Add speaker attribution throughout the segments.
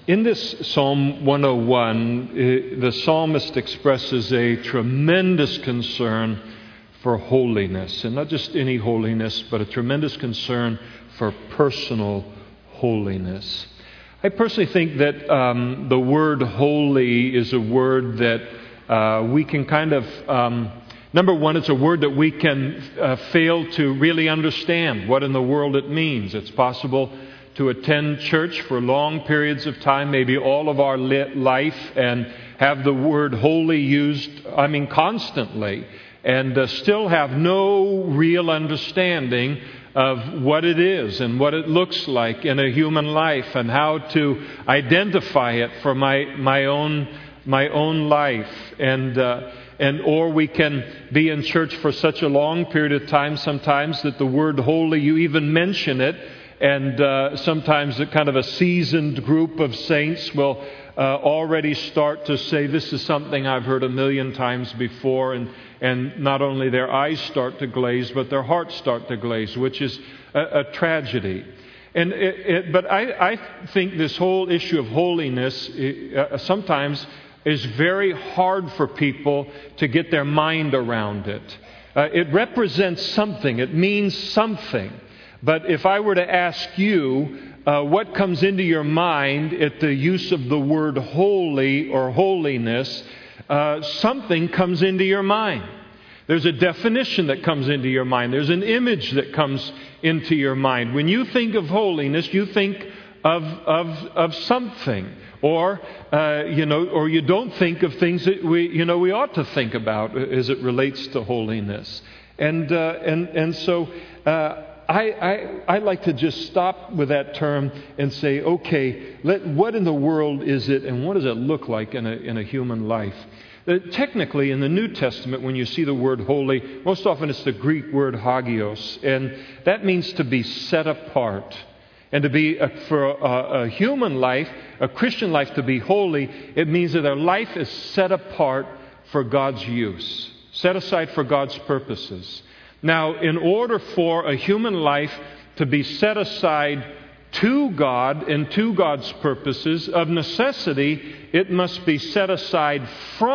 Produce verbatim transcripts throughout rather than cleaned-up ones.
Speaker 1: In this Psalm one oh one, the psalmist expresses a tremendous concern for holiness, and not just any holiness, but a tremendous concern for personal holiness. I personally think that um, the word holy is a word that uh, we can kind of, um, number one, it's a word that we can uh, fail to really understand what in the world it means. It's possible to attend church for long periods of time, maybe all of our life, and have the word holy used, I mean, constantly, and uh, still have no real understanding of what it is and what it looks like in a human life and how to identify it for my my own my own life. And uh, and or we can be in church for such a long period of time sometimes that the word holy, you even mention it, and uh, sometimes a kind of a seasoned group of saints will uh, already start to say, this is something I've heard a million times before, and, and not only their eyes start to glaze, but their hearts start to glaze, which is a, a tragedy. And it, it, but I, I think this whole issue of holiness uh, sometimes is very hard for people to get their mind around it. Uh, it represents something. It means something. But if I were to ask you uh, what comes into your mind at the use of the word holy or holiness, uh, something comes into your mind. There's a definition that comes into your mind. There's an image that comes into your mind. When you think of holiness, you think of of, of something. Or, uh, you know, or you don't think of things that we, you know, we ought to think about as it relates to holiness. And, uh, and, and so, uh, I, I, I like to just stop with that term and say, okay, let, what in the world is it, and what does it look like in a, in a human life? Uh, technically, in the New Testament, when you see the word holy, most often it's the Greek word hagios, and that means to be set apart. And to be, a, for a, a human life, a Christian life, to be holy, it means that their life is set apart for God's use, set aside for God's purposes. Now, in order for a human life to be set aside to God and to God's purposes, of necessity, it must be set aside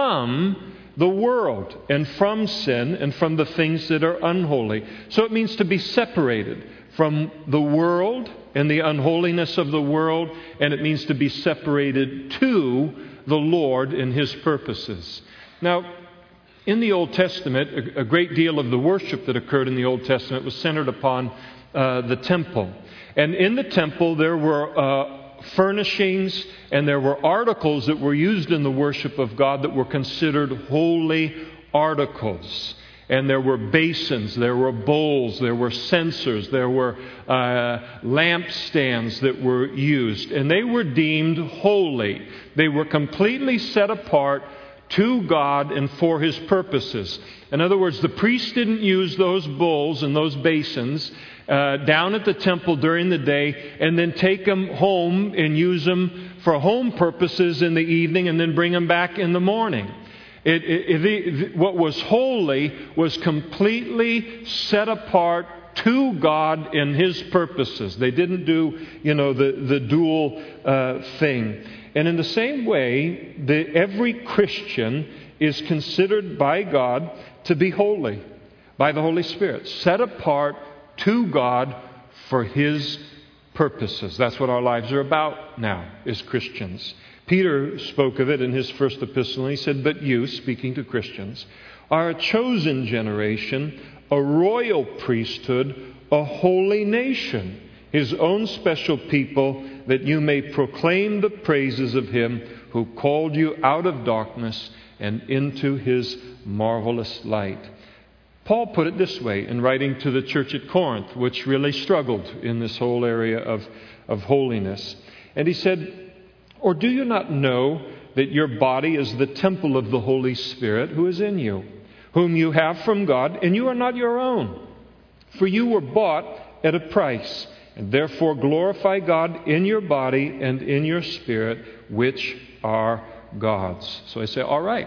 Speaker 1: from the world and from sin and from the things that are unholy. So it means to be separated from the world and the unholiness of the world, and it means to be separated to the Lord and His purposes. Now, in the Old Testament, a great deal of the worship that occurred in the Old Testament was centered upon uh, the temple. And in the temple, there were uh, furnishings and there were articles that were used in the worship of God that were considered holy articles. And there were basins, there were bowls, there were censers, there were uh, lampstands that were used. And they were deemed holy. They were completely set apart to God and for His purposes. In other words, the priest didn't use those bowls and those basins uh, down at the temple during the day and then take them home and use them for home purposes in the evening and then bring them back in the morning. It, it, it, what was holy was completely set apart to God and His purposes. They didn't do, you know, the, the dual uh, thing. And in the same way, the, every Christian is considered by God to be holy, by the Holy Spirit, set apart to God for His purposes. That's what our lives are about now as Christians. Peter spoke of it in his first epistle, and he said, but you, speaking to Christians, are a chosen generation, a royal priesthood, a holy nation, His own special people, that you may proclaim the praises of Him who called you out of darkness and into His marvelous light. Paul put it this way in writing to the church at Corinth, which really struggled in this whole area of, of holiness. And he said, or do you not know that your body is the temple of the Holy Spirit who is in you, whom you have from God, and you are not your own? For you were bought at a price. And therefore glorify God in your body and in your spirit, which are God's. So I say, all right,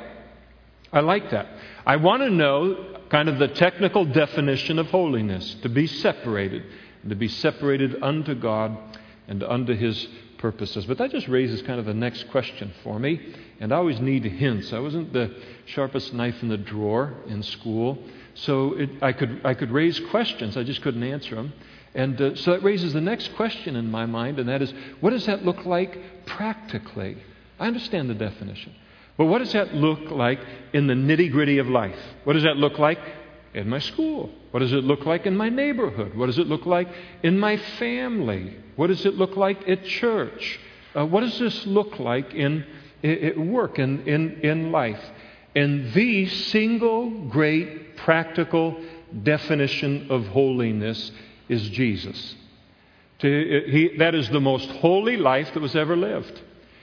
Speaker 1: I like that. I want to know kind of the technical definition of holiness, to be separated, and to be separated unto God and unto His purposes. But that just raises kind of the next question for me. And I always need hints. I wasn't the sharpest knife in the drawer in school. So it, I could I could raise questions. I just couldn't answer them. And uh, so that raises the next question in my mind, and that is, what does that look like practically? I understand the definition. But what does that look like in the nitty-gritty of life? What does that look like in my school? What does it look like in my neighborhood? What does it look like in my family? What does it look like at church? Uh, what does this look like in, at work, in, in, in life? And the single great practical definition of holiness is Jesus. To, he, that is the most holy life that was ever lived.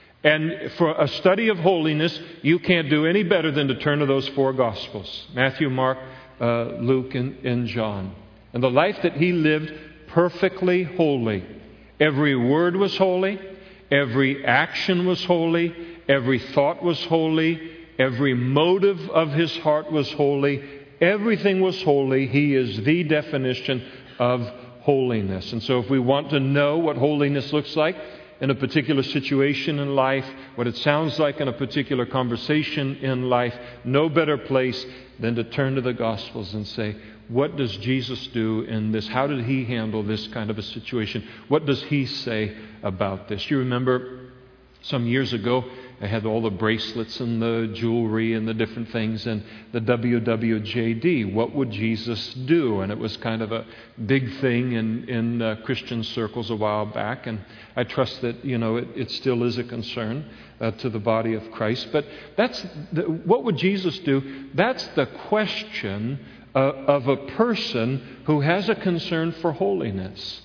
Speaker 1: And for a study of holiness, you can't do any better than to turn to those four Gospels: Matthew, Mark, uh, Luke, and, and John. And the life that he lived, perfectly holy. Every word was holy. Every action was holy. Every thought was holy. Every motive of his heart was holy. Everything was holy. He is the definition of holiness. And so if we want to know what holiness looks like in a particular situation in life, what it sounds like in a particular conversation in life, no better place than to turn to the Gospels and say, what does Jesus do in this? How did he handle this kind of a situation? What does he say about this? You remember some years ago, I had all the bracelets and the jewelry and the different things and the W W J D. What would Jesus do? And it was kind of a big thing in, in uh, Christian circles a while back. And I trust that, you know, it, it still is a concern uh, to the body of Christ. But that's the, what would Jesus do? That's the question uh, of a person who has a concern for holiness.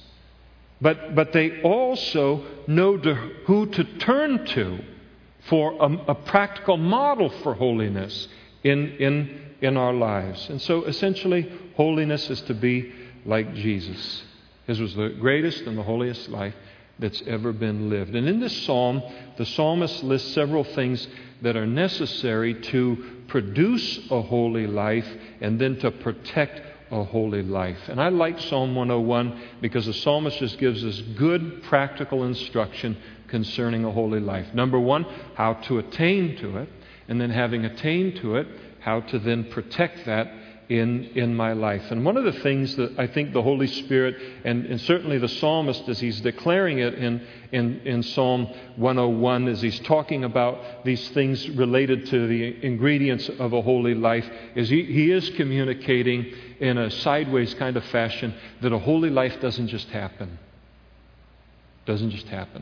Speaker 1: But, but they also know to, who to turn to for a, a practical model for holiness in, in, in our lives. And so essentially, holiness is to be like Jesus. His was the greatest and the holiest life that's ever been lived. And in this psalm, the psalmist lists several things that are necessary to produce a holy life and then to protect a holy life. And I like Psalm one oh one because the psalmist just gives us good practical instruction concerning a holy life. Number one, how to attain to it. And then having attained to it, how to then protect that in, in my life. And one of the things that I think the Holy Spirit, and, and certainly the psalmist as he's declaring it in, in, in Psalm one oh one, as he's talking about these things related to the ingredients of a holy life, is he, he is communicating in a sideways kind of fashion that a holy life doesn't just happen. Doesn't just happen.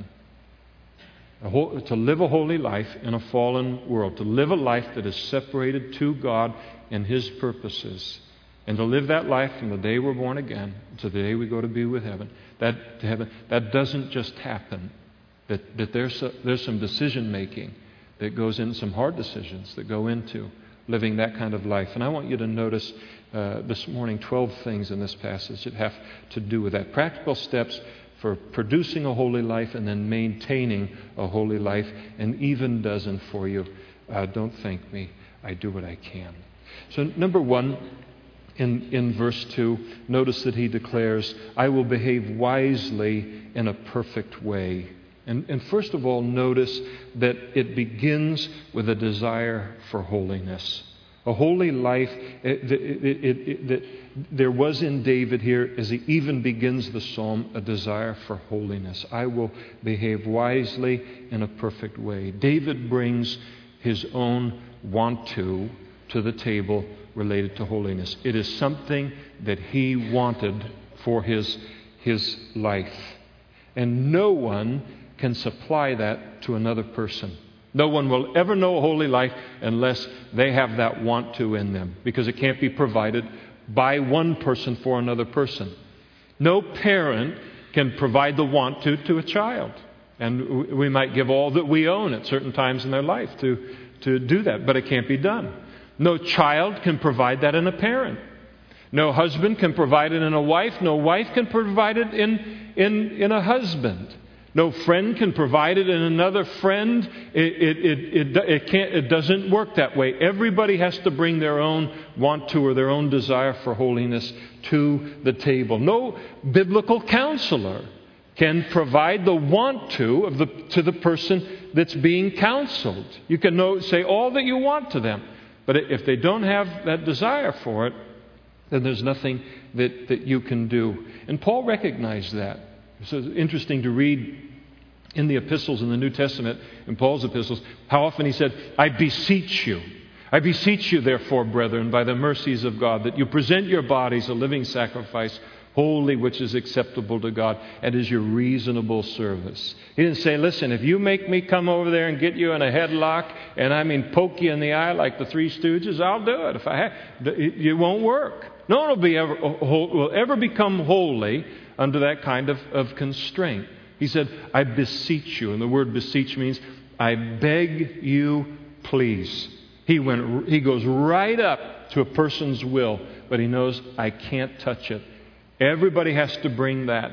Speaker 1: A whole, to live a holy life in a fallen world, to live a life that is separated to God and His purposes, and to live that life from the day we're born again to the day we go to be with heaven, that to heaven, that doesn't just happen. That, that there's, a, there's some decision making that goes in, some hard decisions that go into living that kind of life. And I want you to notice uh, this morning twelve things in this passage that have to do with that. Practical steps for producing a holy life and then maintaining a holy life, and even dozen for you. Uh, don't thank me. I do what I can. So number one, in, in verse two, notice that he declares, I will behave wisely in a perfect way. And, and first of all, notice that it begins with a desire for holiness. A holy life, it, it, it, it, it, there was in David here, as he even begins the psalm, a desire for holiness. I will behave wisely in a perfect way. David brings his own want to to the table related to holiness. It is something that he wanted for his, his life. And no one can supply that to another person. No one will ever know a holy life unless they have that want to in them, because it can't be provided by one person for another person. No parent can provide the want to to a child. And we might give all that we own at certain times in their life to, to do that, but it can't be done. No child can provide that in a parent. No husband can provide it in a wife. No wife can provide it in, in, in a husband. No friend can provide it in another friend. It, it, it, it, it, can't, it doesn't work that way. Everybody has to bring their own want to or their own desire for holiness to the table. No biblical counselor can provide the want to of the, to the person that's being counseled. You can know, say all that you want to them, but if they don't have that desire for it, then there's nothing that, that you can do. And Paul recognized that. So it's interesting to read in the epistles in the New Testament, in Paul's epistles, how often he said, I beseech you. I beseech you, therefore, brethren, by the mercies of God, that you present your bodies a living sacrifice, holy, which is acceptable to God, and is your reasonable service. He didn't say, listen, if you make me come over there and get you in a headlock, and I mean poke you in the eye like the Three Stooges, I'll do it. If I have, it won't work. No one will, be ever, will ever become holy under that kind of, of constraint. He said, I beseech you. And the word beseech means, I beg you, please. He went. He goes right up to a person's will, but he knows, I can't touch it. Everybody has to bring that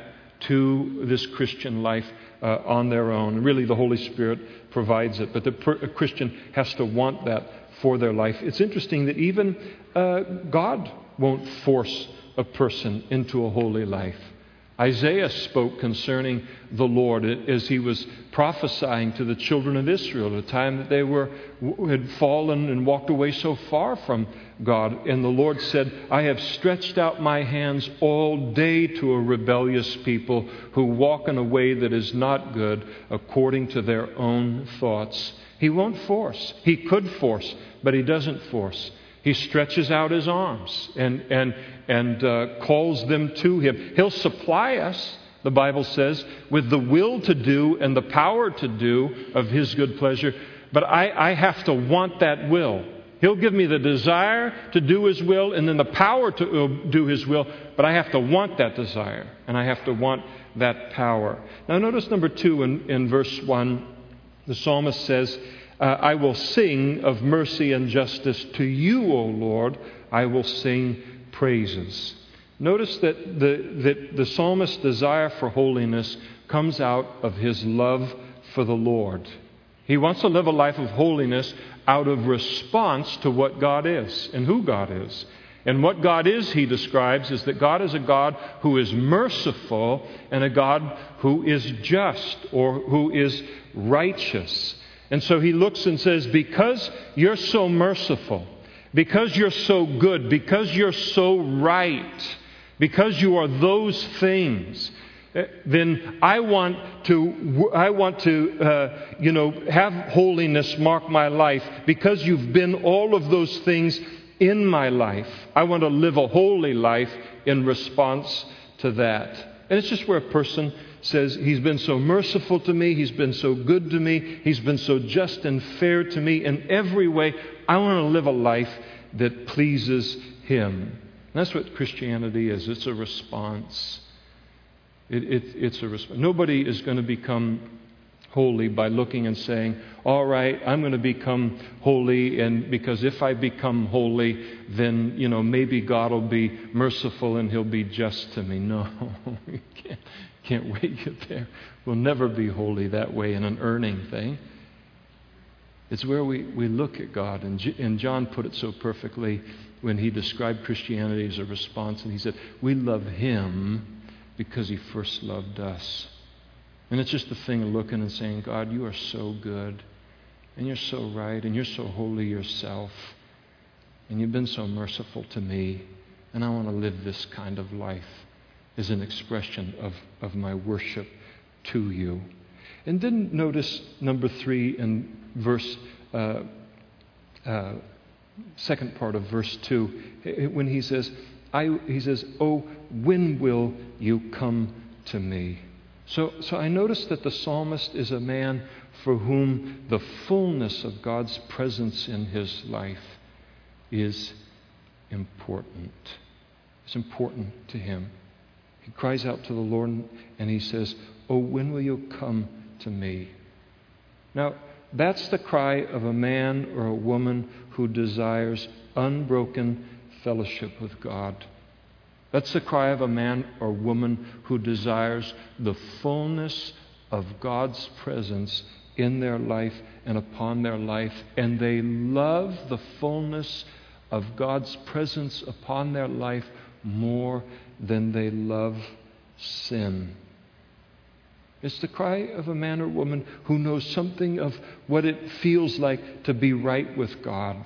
Speaker 1: to this Christian life uh, on their own. Really, the Holy Spirit provides it, but the per- a Christian has to want that for their life. It's interesting that even uh, God won't force a person into a holy life. Isaiah spoke concerning the Lord as he was prophesying to the children of Israel at a time that they were had fallen and walked away so far from God. And the Lord said, I have stretched out my hands all day to a rebellious people who walk in a way that is not good according to their own thoughts. He won't force. He could force, but he doesn't force. He stretches out his arms and and and uh, calls them to him. He'll supply us, the Bible says, with the will to do and the power to do of his good pleasure. But I, I have to want that will. He'll give me the desire to do his will and then the power to do his will. But I have to want that desire and I have to want that power. Now notice number two in, in verse one, the psalmist says, Uh, I will sing of mercy and justice to you, O Lord. I will sing praises. Notice that the, that the psalmist's desire for holiness comes out of his love for the Lord. He wants to live a life of holiness out of response to what God is and who God is. And what God is, he describes, is that God is a God who is merciful and a God who is just or who is righteous. And so he looks and says, because you're so merciful, because you're so good, because you're so right, because you are those things, then I want to, I want to, uh, you know, have holiness mark my life. Because you've been all of those things in my life, I want to live a holy life in response to that. And it's just where a person says, he's been so merciful to me, he's been so good to me, he's been so just and fair to me in every way. I want to live a life that pleases him. And that's what Christianity is. It's a response. It, it, it's a response. Nobody is going to become holy by looking and saying, all right, I'm going to become holy, and because if I become holy, then, you know, maybe God will be merciful and he'll be just to me. No, you can't. Can't wait to get there. We'll never be holy that way in an earning thing. It's where we, we look at God. And, J- and John put it so perfectly when he described Christianity as a response. And he said, we love him because he first loved us. And it's just the thing of looking and saying, God, you are so good. And you're so right. And you're so holy yourself. And you've been so merciful to me. And I want to live this kind of life is an expression of, of my worship to you. And then notice number three in verse, uh, uh, second part of verse two, when he says, I, he says, oh, when will you come to me? So, so I notice that the psalmist is a man for whom the fullness of God's presence in his life is important. It's important to him. He cries out to the Lord and he says, oh, when will you come to me? Now, that's the cry of a man or a woman who desires unbroken fellowship with God. That's the cry of a man or woman who desires the fullness of God's presence in their life and upon their life. And they love the fullness of God's presence upon their life more than they love sin. It's the cry of a man or woman who knows something of what it feels like to be right with God,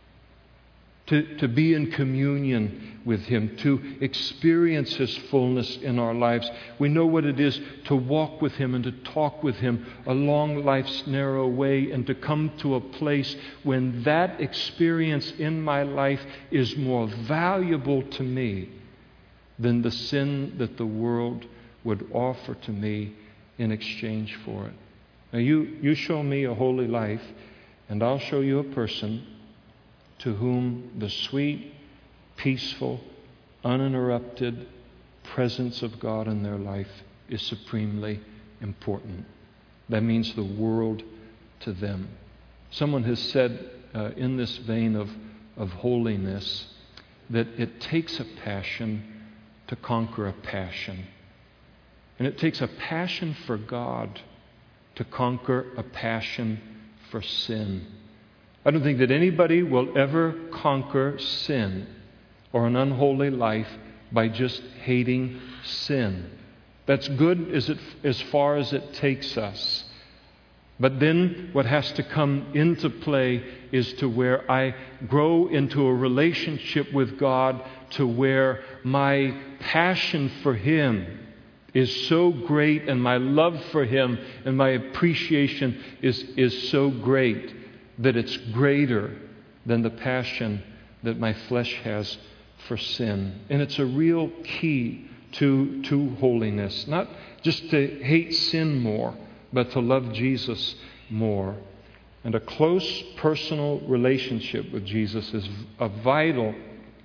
Speaker 1: to, to be in communion with Him, to experience His fullness in our lives. We know what it is to walk with Him and to talk with Him along life's narrow way, and to come to a place when that experience in my life is more valuable to me than the sin that the world would offer to me in exchange for it. Now you, you show me a holy life, and I'll show you a person to whom the sweet, peaceful, uninterrupted presence of God in their life is supremely important. That means the world to them. Someone has said uh, in this vein of, of holiness that it takes a passion to conquer a passion. And it takes a passion for God to conquer a passion for sin. I don't think that anybody will ever conquer sin or an unholy life by just hating sin. That's good as, it, as far as it takes us. But then what has to come into play is to where I grow into a relationship with God, to where my passion for Him is so great, and my love for Him and my appreciation is, is so great that it's greater than the passion that my flesh has for sin. And it's a real key to, to holiness. Not just to hate sin more, but to love Jesus more. And a close personal relationship with Jesus is a vital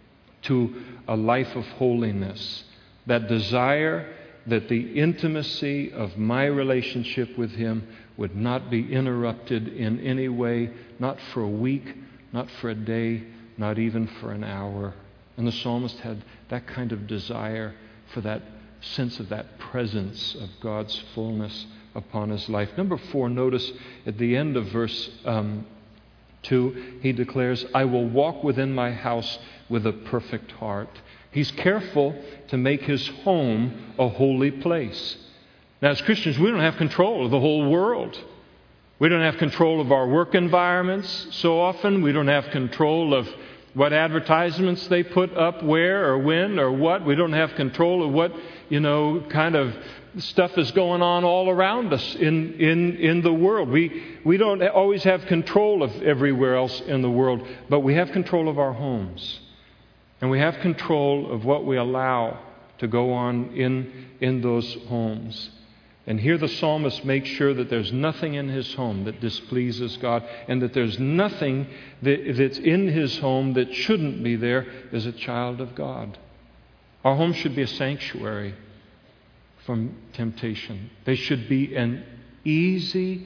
Speaker 1: to a life of holiness. That desire that the intimacy of my relationship with Him would not be interrupted in any way, not for a week, not for a day, not even for an hour. And the psalmist had that kind of desire for that sense of that presence of God's fullness upon his life. Number four, notice at the end of verse um, two, he declares, I will walk within my house with a perfect heart. He's careful to make his home a holy place. Now, as Christians, we don't have control of the whole world. We don't have control of our work environments so often. We don't have control of what advertisements they put up where or when or what. We don't have control of what, you know, kind of stuff is going on all around us in, in, in the world. We, we don't always have control of everywhere else in the world, but we have control of our homes. And we have control of what we allow to go on in, in those homes. And here the psalmist makes sure that there's nothing in his home that displeases God, and that there's nothing that, that's in his home that shouldn't be there as a child of God. Our home should be a sanctuary from temptation. They should be an easy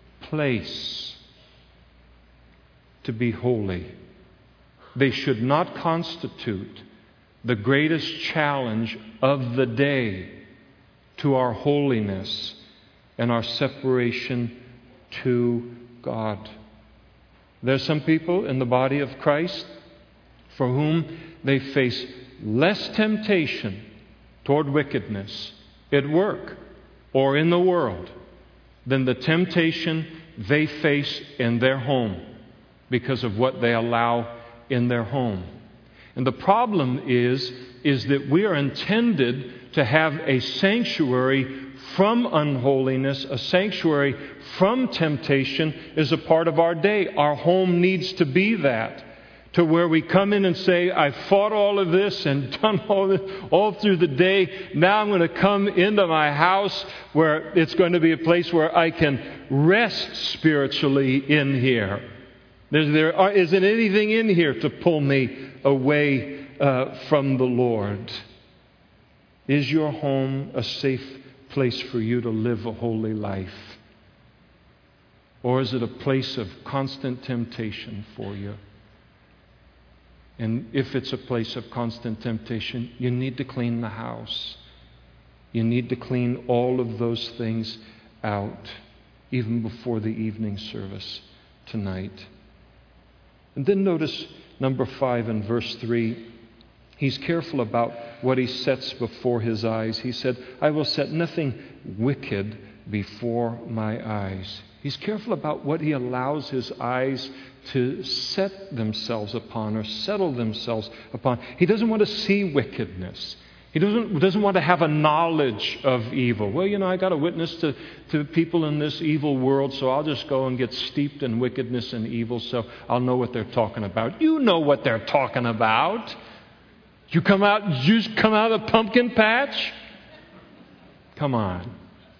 Speaker 1: place to be holy. They should not constitute the greatest challenge of the day to our holiness and our separation to God. There's some people in the body of Christ for whom they face less temptation toward wickedness at work or in the world than the temptation they face in their home because of what they allow in their home. And the problem is, is that we are intended to have a sanctuary from unholiness, a sanctuary from temptation as a part of our day. Our home needs to be that, to where we come in and say, I've fought all of this and done all this all through the day. Now I'm going to come into my house where it's going to be a place where I can rest spiritually in here. There's, there are, isn't anything in here to pull me away uh, from the Lord. Is your home a safe place for you to live a holy life? Or is it a place of constant temptation for you? And if it's a place of constant temptation, you need to clean the house. You need to clean all of those things out, even before the evening service tonight. And then notice number five in verse three. He's careful about what he sets before his eyes. He said, I will set nothing wicked before my eyes. He's careful about what he allows his eyes to set themselves upon or settle themselves upon. He doesn't want to see wickedness. He doesn't, doesn't want to have a knowledge of evil. Well, you know, I got to witness to, to people in this evil world, so I'll just go and get steeped in wickedness and evil so I'll know what they're talking about. You know what they're talking about. You come out, you just come out of the pumpkin patch? Come on.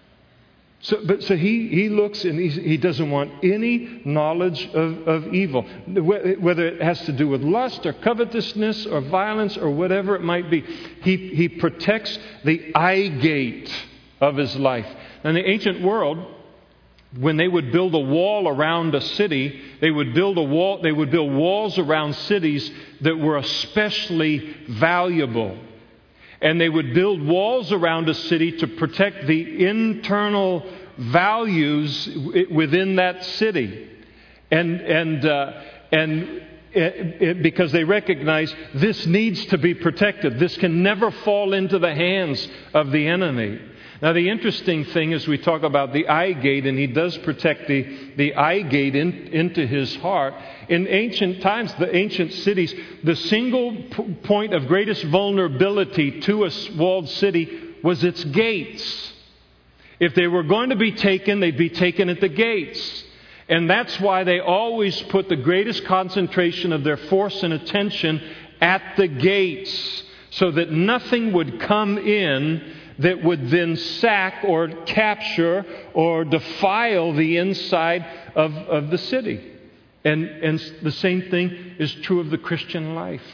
Speaker 1: So, but, so he, he looks and he's, he doesn't want any knowledge of, of evil, whether it has to do with lust or covetousness or violence or whatever it might be. He, he protects the eye gate of his life. In the ancient world, when they would build a wall around a city, they would build a wall. They would build walls around cities that were especially valuable. And they would build walls around a city to protect the internal values within that city. And and uh, and it, it, because they recognize this needs to be protected. This can never fall into the hands of the enemy. Now, the interesting thing is we talk about the eye gate, and he does protect the, the eye gate in, into his heart. In ancient times, the ancient cities, the single p- point of greatest vulnerability to a walled city was its gates. If they were going to be taken, they'd be taken at the gates. And that's why they always put the greatest concentration of their force and attention at the gates, so that nothing would come in that would then sack or capture or defile the inside of, of the city. And, and the same thing is true of the Christian life.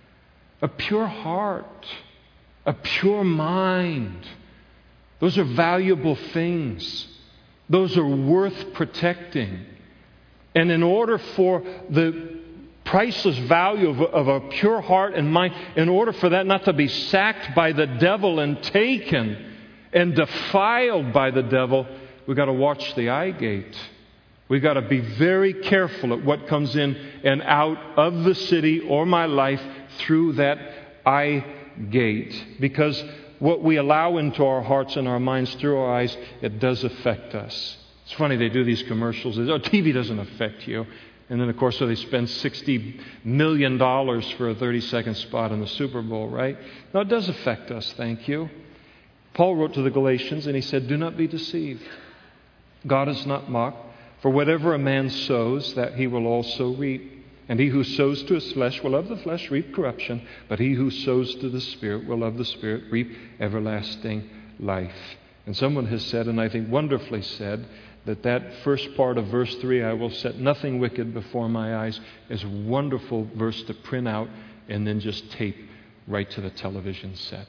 Speaker 1: A pure heart, a pure mind, those are valuable things. Those are worth protecting. And in order for the priceless value of, of a pure heart and mind, in order for that not to be sacked by the devil and taken and defiled by the devil, we've got to watch the eye gate. We've got to be very careful at what comes in and out of the city or my life through that eye gate. Because what we allow into our hearts and our minds through our eyes, it does affect us. It's funny, they do these commercials. They say, oh, T V doesn't affect you. And then, of course, so they spend sixty million dollars for a thirty-second spot in the Super Bowl, right? No, it does affect us, thank you. Paul wrote to the Galatians and he said, do not be deceived. God is not mocked. For whatever a man sows, that he will also reap. And he who sows to his flesh will of the flesh reap corruption, but he who sows to the Spirit will of the Spirit reap everlasting life. And someone has said, and I think wonderfully said, that that first part of verse three, I will set nothing wicked before my eyes, is a wonderful verse to print out and then just tape right to the television set.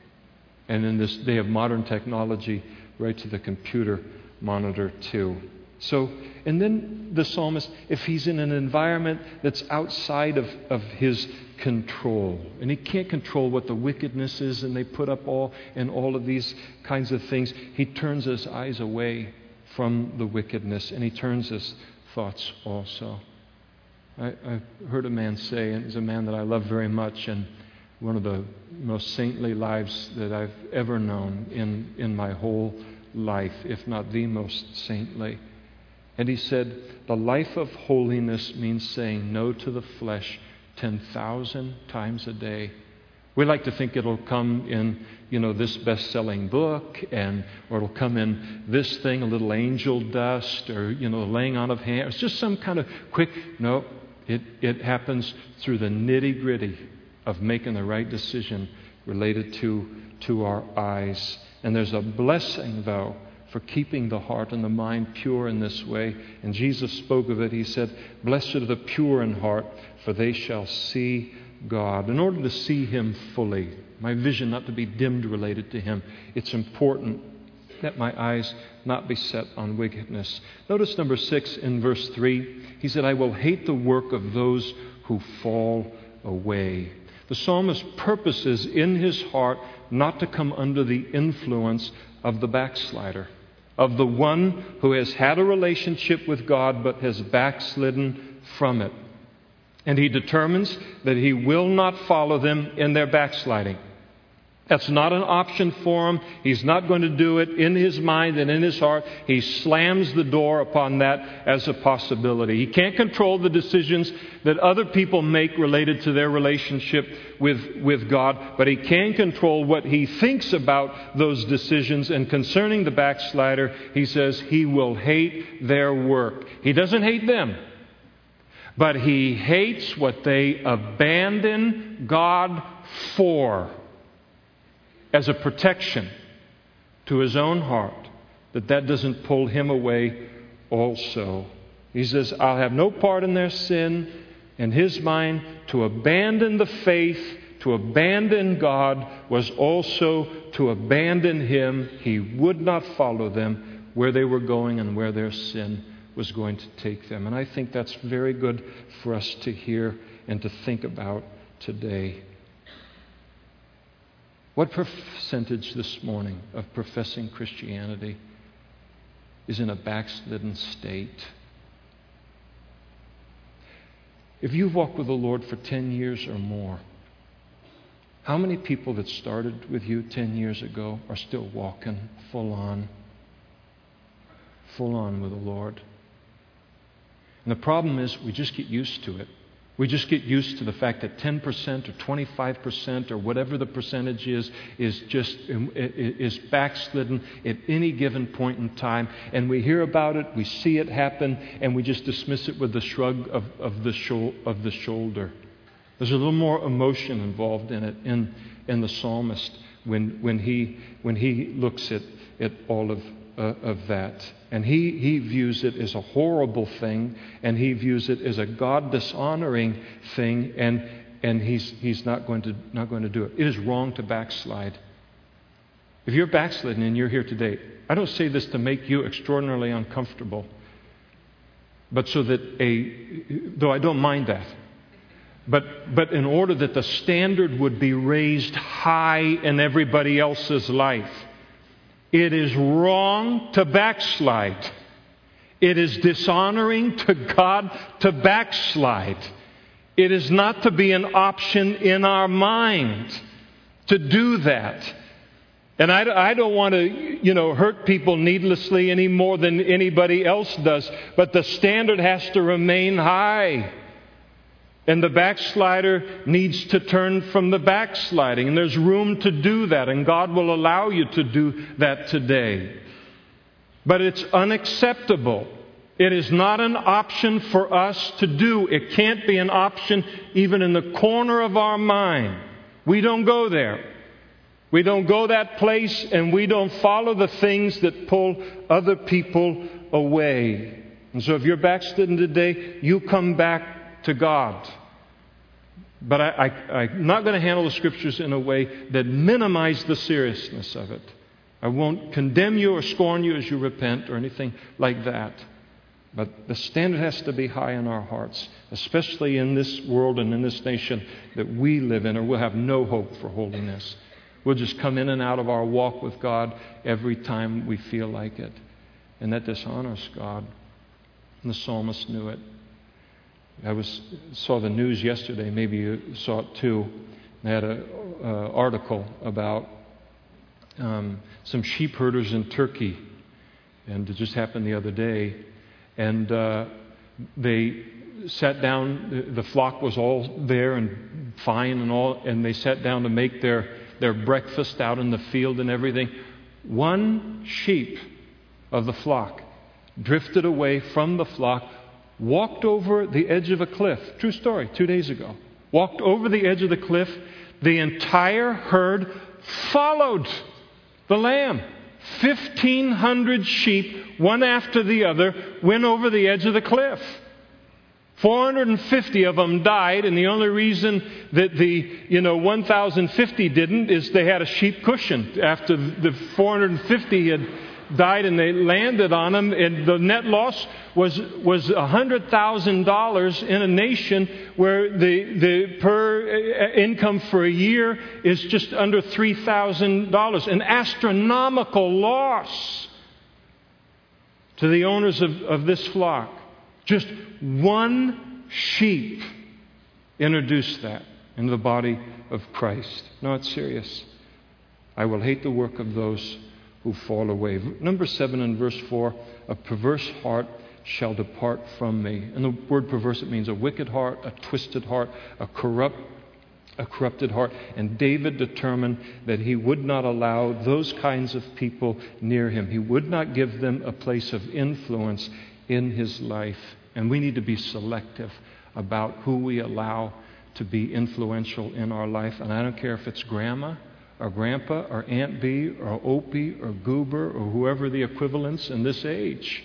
Speaker 1: And in this day of modern technology, right to the computer monitor too. So, and then the psalmist, if he's in an environment that's outside of, of his control, and he can't control what the wickedness is, and they put up all and all of these kinds of things, he turns his eyes away from the wickedness, and he turns his thoughts also. I, I heard a man say, and he's a man that I love very much, and one of the most saintly lives that I've ever known in, in my whole life, if not the most saintly. And he said, the life of holiness means saying no to the flesh ten thousand times a day. We like to think it'll come in, you know, this best-selling book, and or it'll come in this thing, a little angel dust, or, you know, laying on of hands. It's just some kind of quick, no, it, it happens through the nitty-gritty of making the right decision related to, to our eyes. And there's a blessing, though, for keeping the heart and the mind pure in this way. And Jesus spoke of it. He said, blessed are the pure in heart, for they shall see God. In order to see Him fully, my vision not to be dimmed related to Him, it's important that my eyes not be set on wickedness. Notice number six in verse three. He said, I will hate the work of those who fall away. The psalmist purposes in his heart not to come under the influence of the backslider, of the one who has had a relationship with God but has backslidden from it. And he determines that he will not follow them in their backsliding. That's not an option for him. He's not going to do it in his mind and in his heart. He slams the door upon that as a possibility. He can't control the decisions that other people make related to their relationship with, with God, but he can control what he thinks about those decisions. And concerning the backslider, he says he will hate their work. He doesn't hate them, but he hates what they abandon God for, as a protection to his own heart, that that doesn't pull him away also. He says, I'll have no part in their sin. In his mind, to abandon the faith, to abandon God, was also to abandon him. He would not follow them where they were going and where their sin was going to take them. And I think that's very good for us to hear and to think about today. What percentage this morning of professing Christianity is in a backslidden state? If you've walked with the Lord for ten years or more, how many people that started with you ten years ago are still walking full on, full on with the Lord? And the problem is we just get used to it. We just get used to the fact that ten percent or twenty-five percent or whatever the percentage is, is just is backslidden at any given point in time. And we hear about it, we see it happen, and we just dismiss it with the shrug of, of, the, sho- of the shoulder. There's a little more emotion involved in it in, in the psalmist when, when, he, when he looks at, at all of, uh, of that. And he, he views it as a horrible thing, and he views it as a God-dishonoring thing, and, and he's, he's not going to, not going to do it. It is wrong to backslide. If you're backsliding and you're here today, I don't say this to make you extraordinarily uncomfortable, but so that a, though I don't mind that, but, but in order that the standard would be raised high in everybody else's life. It is wrong to backslide. It is dishonoring to God to backslide. It is not to be an option in our mind to do that. And I, I don't want to, you know, hurt people needlessly any more than anybody else does. But the standard has to remain high. And the backslider needs to turn from the backsliding. And there's room to do that. And God will allow you to do that today. But it's unacceptable. It is not an option for us to do. It can't be an option even in the corner of our mind. We don't go there. We don't go that place, and we don't follow the things that pull other people away. And so if you're backslidden today, you come back to God. But I, I, I'm not going to handle the Scriptures in a way that minimizes the seriousness of it. I won't condemn you or scorn you as you repent or anything like that. But the standard has to be high in our hearts, especially in this world and in this nation that we live in, or we'll have no hope for holiness. We'll just come in and out of our walk with God every time we feel like it. And that dishonors God. And the psalmist knew it. I was saw the news yesterday, maybe you saw it too. They had an article about um, some sheep herders in Turkey. And it just happened the other day. And uh, they sat down, the, the flock was all there and fine and all, and they sat down to make their, their breakfast out in the field and everything. One sheep of the flock drifted away from the flock, walked over the edge of a cliff. True story, two days ago. Walked over the edge of the cliff. The entire herd followed the lamb. fifteen hundred sheep, one after the other, went over the edge of the cliff. four hundred fifty of them died, and the only reason that the, you know, one thousand fifty didn't is they had a sheep cushion after the four hundred fifty had died and they landed on them, and the net loss was was one hundred thousand dollars in a nation where the the per income for a year is just under three thousand dollars. An astronomical loss to the owners of, of this flock. Just one sheep introduced that into the body of Christ. No, it's serious. I will hate the work of those who fall away. Number seven in verse four, a perverse heart shall depart from me. And the word perverse, it means a wicked heart, a twisted heart, a corrupt, a corrupted heart. And David determined that he would not allow those kinds of people near him. He would not give them a place of influence in his life. And we need to be selective about who we allow to be influential in our life. And I don't care if it's grandma or grandpa or Aunt Bee or Opie or Goober or whoever the equivalents in this age.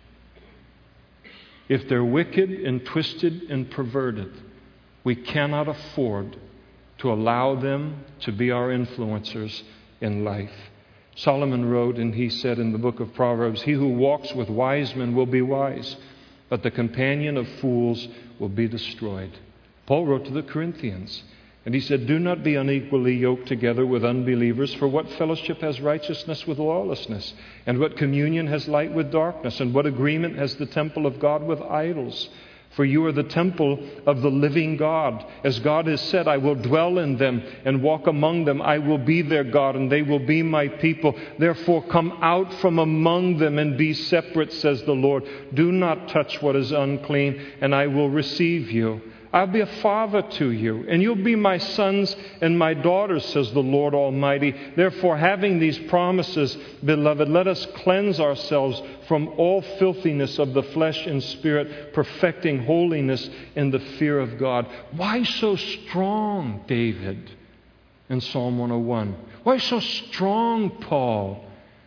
Speaker 1: If they're wicked and twisted and perverted, we cannot afford to allow them to be our influencers in life. Solomon wrote, and he said in the book of Proverbs, he who walks with wise men will be wise, but the companion of fools will be destroyed. Paul wrote to the Corinthians, and he said, do not be unequally yoked together with unbelievers, for what fellowship has righteousness with lawlessness? And what communion has light with darkness? And what agreement has the temple of God with idols? For you are the temple of the living God. As God has said, I will dwell in them and walk among them. I will be their God, and they will be my people. Therefore come out from among them and be separate, says the Lord. Do not touch what is unclean, and I will receive you. I'll be a father to you, and you'll be my sons and my daughters, says the Lord Almighty. Therefore, having these promises, beloved, let us cleanse ourselves from all filthiness of the flesh and spirit, perfecting holiness in the fear of God. Why so strong, David, in Psalm one oh one? Why so strong, Paul,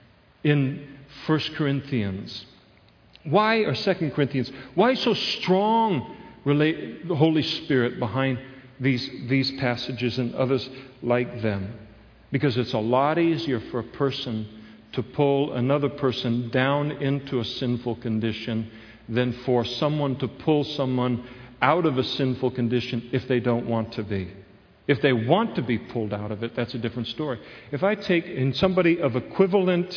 Speaker 1: in First Corinthians? Why, or Second Corinthians, why so strong, relate the Holy Spirit behind these, these passages and others like them? Because it's a lot easier for a person to pull another person down into a sinful condition than for someone to pull someone out of a sinful condition if they don't want to be. If they want to be pulled out of it, that's a different story. If I take in somebody of equivalent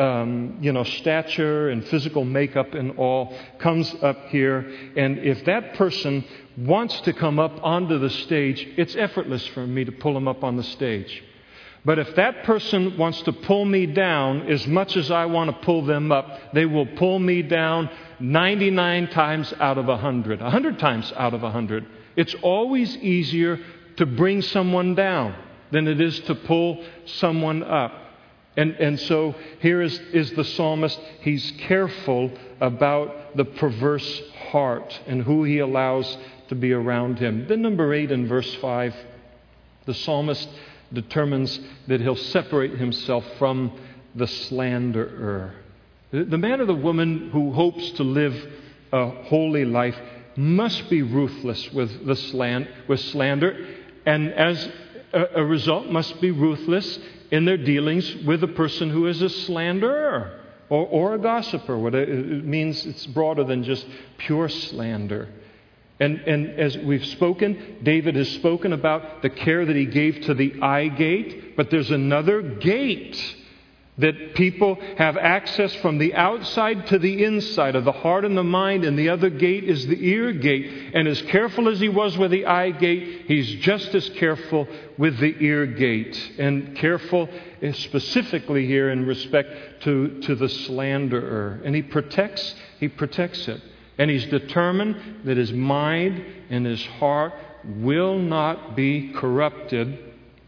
Speaker 1: Um, you know, stature and physical makeup and all, comes up here, and if that person wants to come up onto the stage, it's effortless for me to pull them up on the stage. But if that person wants to pull me down as much as I want to pull them up, they will pull me down ninety-nine times out of one hundred, one hundred times out of one hundred. It's always easier to bring someone down than it is to pull someone up. And, and so here is, is the psalmist. He's careful about the perverse heart and who he allows to be around him. Then number eight in verse five, the psalmist determines that he'll separate himself from the slanderer. The man or the woman who hopes to live a holy life must be ruthless with, the slant, with slander, and as a, a result must be ruthless in their dealings with a person who is a slanderer or, or a gossiper. What it means, it's broader than just pure slander. And, and as we've spoken, David has spoken about the care that he gave to the eye gate, but there's another gate that people have access from the outside to the inside of the heart and the mind, and the other gate is the ear gate. And as careful as he was with the eye gate, he's just as careful with the ear gate. And careful specifically here in respect to, to the slanderer. And he protects, he protects it. And he's determined that his mind and his heart will not be corrupted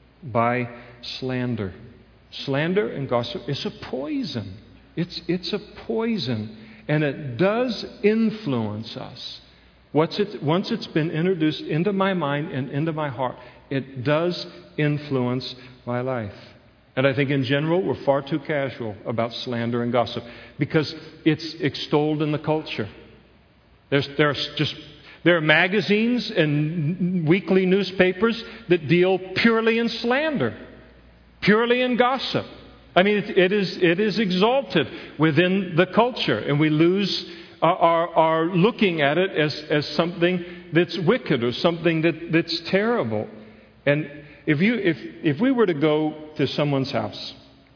Speaker 1: by slander. Slander and gossip is a poison. It's, it's a poison. And it does influence us. Once, it, once it's been introduced into my mind and into my heart, it does influence my life. And I think in general, we're far too casual about slander and gossip because it's extolled in the culture. There's, there's just, there are magazines and weekly newspapers that deal purely in slander. Purely in gossip. I mean, it, it is it is exalted within the culture, and we lose our, our, our looking at it as, as something that's wicked or something that, that's terrible. And if you if if we were to go to someone's house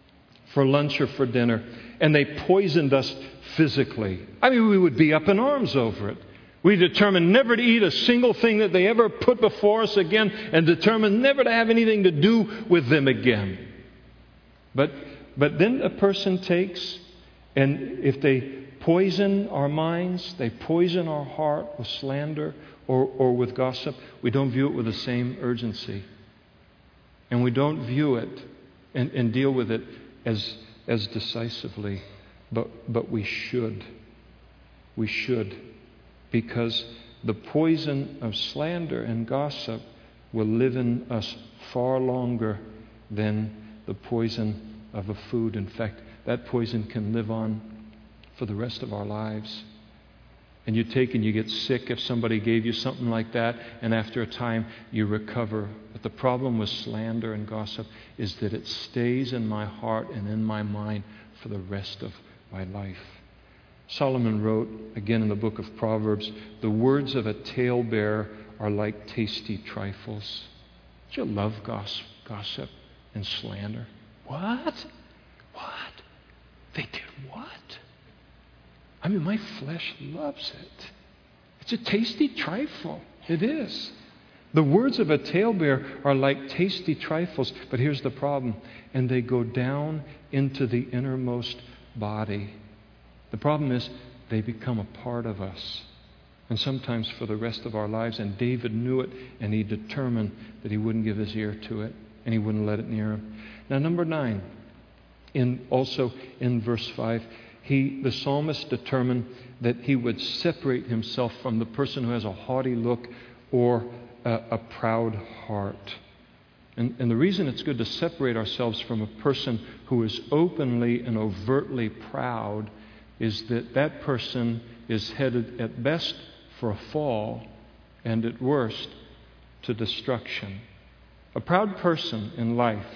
Speaker 1: for lunch or for dinner, and they poisoned us physically, I mean, we would be up in arms over it. We determined never to eat a single thing that they ever put before us again, and determined never to have anything to do with them again. But, but then a person takes, and if they poison our minds, they poison our heart with slander or, or with gossip, we don't view it with the same urgency. And we don't view it and, and deal with it as, as decisively. But, but we should. We should. Because the poison of slander and gossip will live in us far longer than the poison of a food. In fact, that poison can live on for the rest of our lives. And you take and you get sick if somebody gave you something like that, and after a time you recover. But the problem with slander and gossip is that it stays in my heart and in my mind for the rest of my life. Solomon wrote, again in the book of Proverbs, the words of a talebearer are like tasty trifles. Don't you love gossip, gossip and slander? What? What? They did what? I mean, my flesh loves it. It's a tasty trifle. It is. The words of a talebearer are like tasty trifles, but here's the problem. And they go down into the innermost body. The problem is they become a part of us. And sometimes for the rest of our lives. And David knew it, and he determined that he wouldn't give his ear to it, and he wouldn't let it near him. Now, number nine, in also in verse five, he, the psalmist determined that he would separate himself from the person who has a haughty look or a, a proud heart. And, and the reason it's good to separate ourselves from a person who is openly and overtly proud is that that person is headed at best for a fall and at worst to destruction. A proud person in life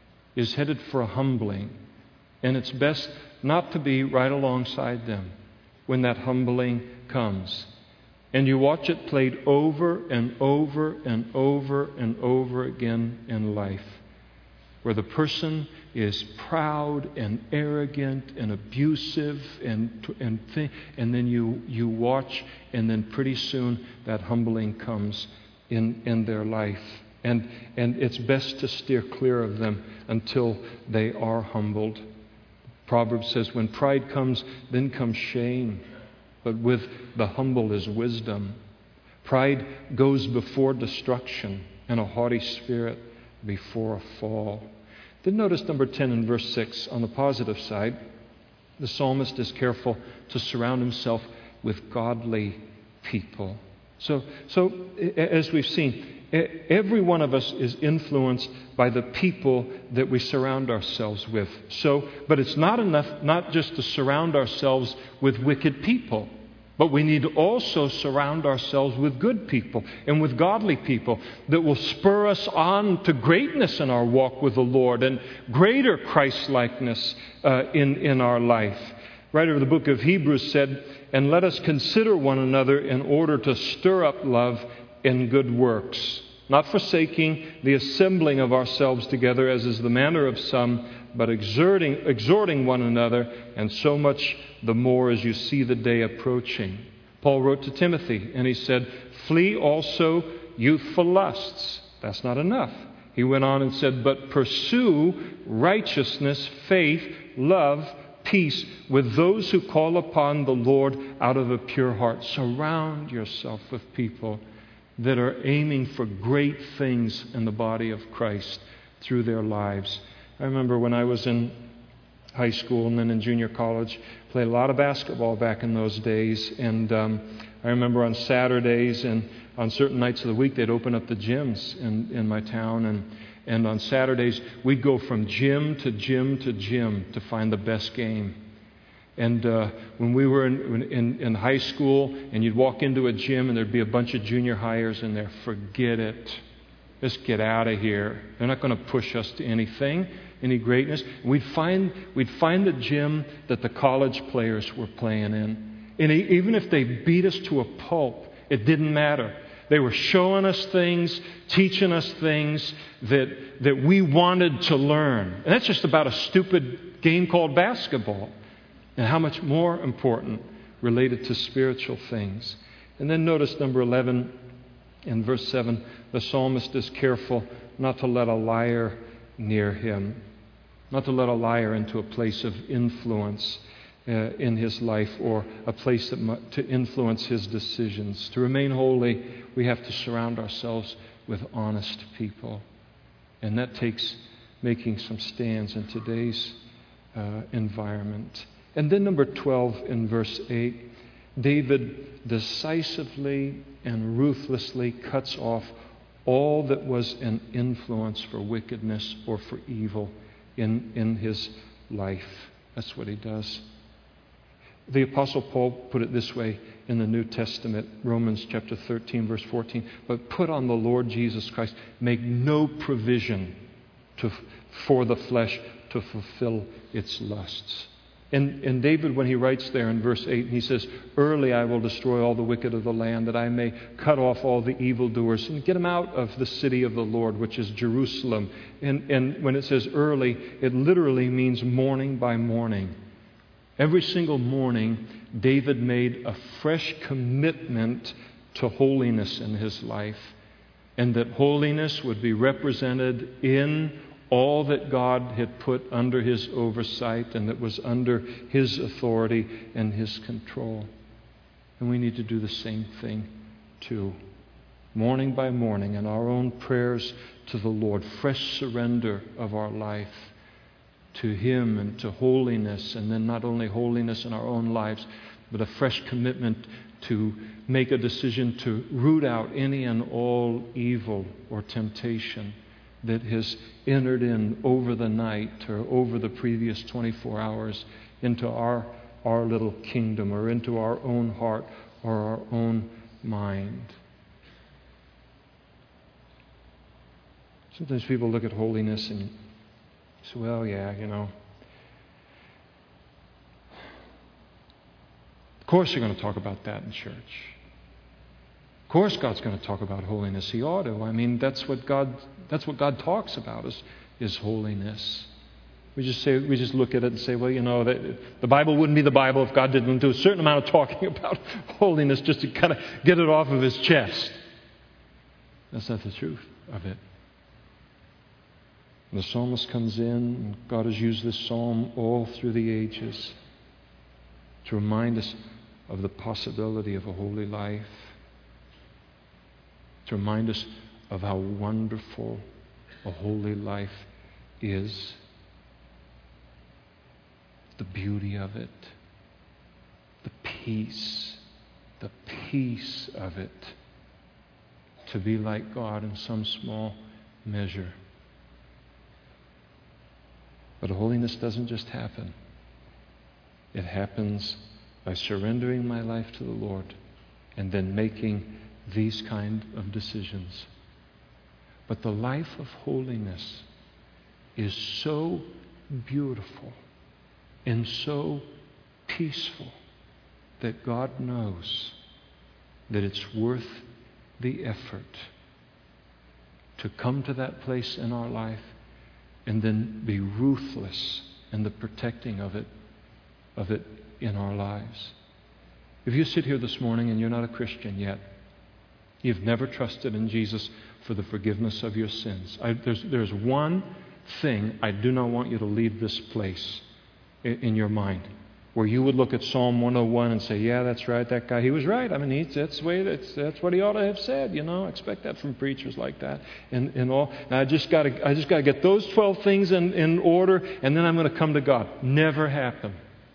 Speaker 1: is headed for a humbling, and it's best not to be right alongside them when that humbling comes. And you watch it played over and over and over and over again in life, where the person is proud and arrogant and abusive and and th- and then you you watch, and then pretty soon that humbling comes in in their life, and and it's best to steer clear of them until they are humbled. Proverbs says, when pride comes, then comes shame, but with the humble is wisdom. Pride goes before destruction, and a haughty spirit before a fall. Then notice number ten in verse six, on the positive side, the psalmist is careful to surround himself with godly people. So, so as we've seen, every one of us is influenced by the people that we surround ourselves with. So, but it's not enough not just to surround ourselves with wicked people, but we need to also surround ourselves with good people and with godly people that will spur us on to greatness in our walk with the Lord and greater Christ-likeness uh, in, in our life. Writer of the book of Hebrews said, and let us consider one another in order to stir up love in good works, not forsaking the assembling of ourselves together, as is the manner of some, but exerting, exhorting one another, and so much the more as you see the day approaching. Paul wrote to Timothy, and he said, flee also youthful lusts. That's not enough. He went on and said, but pursue righteousness, faith, love, peace with those who call upon the Lord out of a pure heart. Surround yourself with people that are aiming for great things in the body of Christ through their lives. I remember when I was in high school and then in junior college, played a lot of basketball back in those days. And um, I remember on Saturdays and on certain nights of the week, they'd open up the gyms in, in my town. And, and on Saturdays, we'd go from gym to gym to gym to find the best game. And uh, when we were in, in, in high school and you'd walk into a gym and there'd be a bunch of junior hires in there, forget it. Just get out of here. They're not going to push us to anything, any greatness. We'd find, we'd find the gym that the college players were playing in. And even if they beat us to a pulp, it didn't matter. They were showing us things, teaching us things that, that we wanted to learn. And that's just about a stupid game called basketball. And how much more important related to spiritual things. And then notice number eleven in verse seven, the psalmist is careful not to let a liar near him. not to let a liar into a place of influence uh, in his life or a place that mu- to influence his decisions. To remain holy, we have to surround ourselves with honest people. And that takes making some stands in today's uh, environment. And then number twelve in verse eight, David decisively and ruthlessly cuts off all that was an influence for wickedness or for evil in, in his life. That's what he does. The Apostle Paul put it this way in the New Testament, Romans chapter thirteen, verse fourteen. But put on the Lord Jesus Christ. Make no provision to, for the flesh to fulfill its lusts. And, and David, when he writes there in verse eight, he says, early I will destroy all the wicked of the land, that I may cut off all the evildoers and get them out of the city of the Lord, which is Jerusalem. And, and when it says early, it literally means morning by morning. Every single morning, David made a fresh commitment to holiness in his life, and that holiness would be represented in all that God had put under his oversight and that was under his authority and his control. And we need to do the same thing too. Morning by morning in our own prayers to the Lord, fresh surrender of our life to Him and to holiness, and then not only holiness in our own lives, but a fresh commitment to make a decision to root out any and all evil or temptation that has entered in over the night or over the previous twenty-four hours into our, our little kingdom or into our own heart or our own mind. Sometimes people look at holiness and say, well, yeah, you know, of course you're going to talk about that in church. Of course God's going to talk about holiness. He ought to. I mean, that's what God that's what God talks about is, is holiness. We just say we just look at it and say, well, you know, that, the Bible wouldn't be the Bible if God didn't do a certain amount of talking about holiness just to kind of get it off of his chest. That's not the truth of it. The psalmist comes in, and God has used this psalm all through the ages to remind us of the possibility of a holy life, to remind us of how wonderful a holy life is, the beauty of it, the peace, the peace of it, to be like God in some small measure. But holiness doesn't just happen. It happens by surrendering my life to the Lord and then making these kind of decisions. But the life of holiness is so beautiful and so peaceful that God knows that it's worth the effort to come to that place in our life and then be ruthless in the protecting of it, of it in our lives. If you sit here this morning and you're not a Christian yet, you've never trusted in Jesus for the forgiveness of your sins, I, there's, there's one thing I do not want you to leave this place in, in your mind, where you would look at Psalm one oh one and say, yeah, that's right, that guy, he was right. I mean, he, that's, the way, that's, that's what he ought to have said, you know. I expect that from preachers like that and, and all. And I just got to I just got to get those twelve things in, in order, and then I'm going to come to God. Never happen.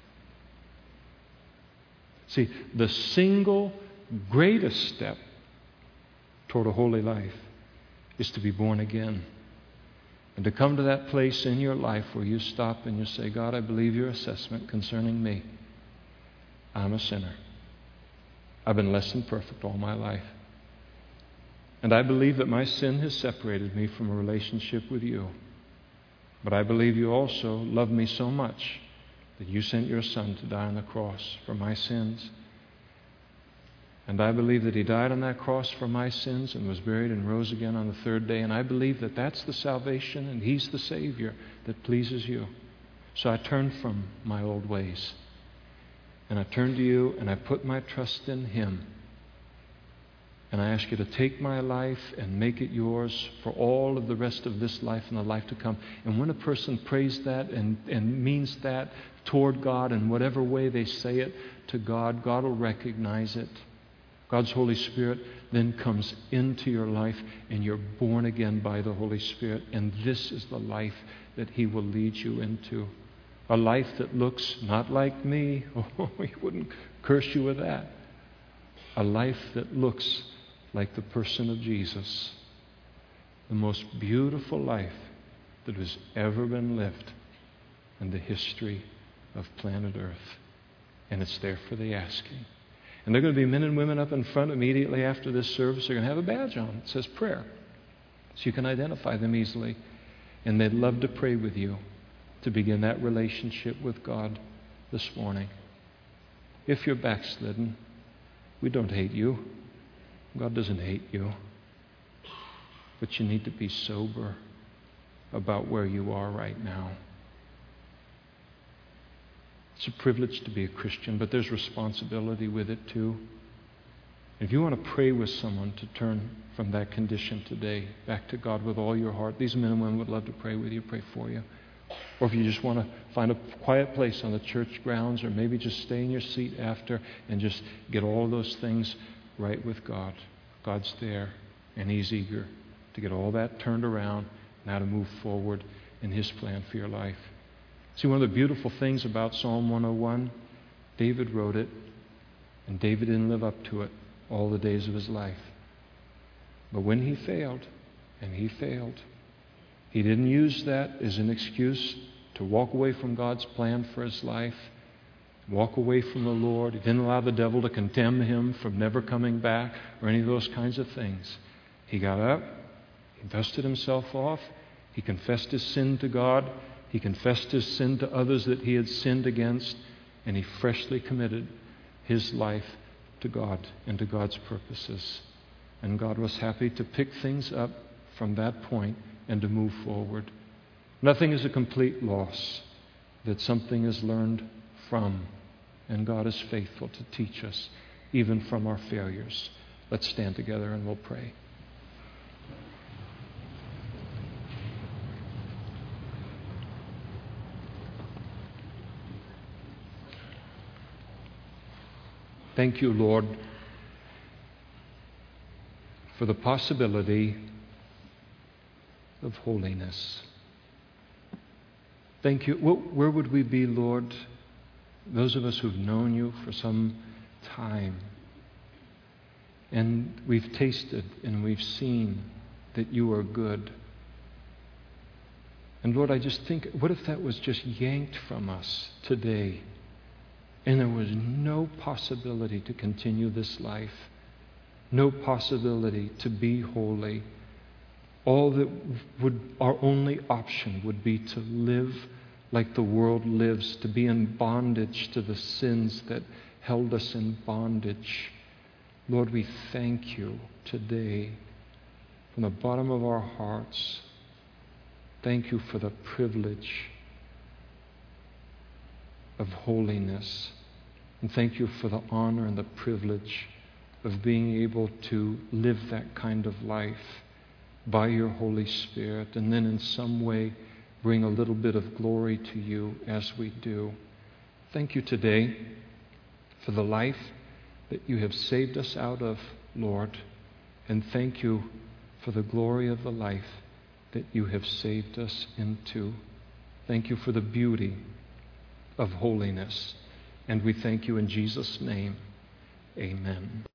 Speaker 1: See, the single greatest step toward a holy life is to be born again. And to come to that place in your life where you stop and you say, God, I believe your assessment concerning me. I'm a sinner. I've been less than perfect all my life. And I believe that my sin has separated me from a relationship with you. But I believe you also love me so much that you sent your Son to die on the cross for my sins. And I believe that He died on that cross for my sins and was buried and rose again on the third day. And I believe that that's the salvation and He's the Savior that pleases you. So I turn from my old ways. And I turn to you and I put my trust in Him. And I ask you to take my life and make it yours for all of the rest of this life and the life to come. And when a person prays that and, and means that toward God in whatever way they say it to God, God will recognize it. God's Holy Spirit then comes into your life and you're born again by the Holy Spirit. And this is the life that He will lead you into. A life that looks not like me. Oh, He wouldn't curse you with that. A life that looks like the person of Jesus. The most beautiful life that has ever been lived in the history of planet Earth. And it's there for the asking. And there are going to be men and women up in front immediately after this service. They're going to have a badge on. It says prayer. So you can identify them easily. And they'd love to pray with you to begin that relationship with God this morning. If you're backslidden, we don't hate you. God doesn't hate you. But you need to be sober about where you are right now. It's a privilege to be a Christian, but there's responsibility with it too. If you want to pray with someone to turn from that condition today back to God with all your heart, these men and women would love to pray with you, pray for you. Or if you just want to find a quiet place on the church grounds, or maybe just stay in your seat after and just get all those things right with God. God's there, and He's eager to get all that turned around, now to move forward in His plan for your life. See, one of the beautiful things about Psalm one oh one, David wrote it, and David didn't live up to it all the days of his life. But when he failed, and he failed, he didn't use that as an excuse to walk away from God's plan for his life, walk away from the Lord. He didn't allow the devil to condemn him from never coming back or any of those kinds of things. He got up, he dusted himself off, he confessed his sin to God, he confessed his sin to others that he had sinned against, and he freshly committed his life to God and to God's purposes. And God was happy to pick things up from that point and to move forward. Nothing is a complete loss that something is learned from. And God is faithful to teach us, even from our failures. Let's stand together and we'll pray. Thank you, Lord, for the possibility of holiness. Thank you. Where would we be, Lord, those of us who've known you for some time, and we've tasted and we've seen that you are good? And Lord, I just think, what if that was just yanked from us today, and there was no possibility to continue this life, no possibility to be holy? All that would, our only option would be to live like the world lives, to be in bondage to the sins that held us in bondage. Lord, we thank you today from the bottom of our hearts. Thank you for the privilege of holiness. And thank you for the honor and the privilege of being able to live that kind of life by your Holy Spirit, and then in some way bring a little bit of glory to you as we do. Thank you today for the life that you have saved us out of, Lord, and thank you for the glory of the life that you have saved us into. Thank you for the beauty of holiness, and we thank you in Jesus' name. Amen.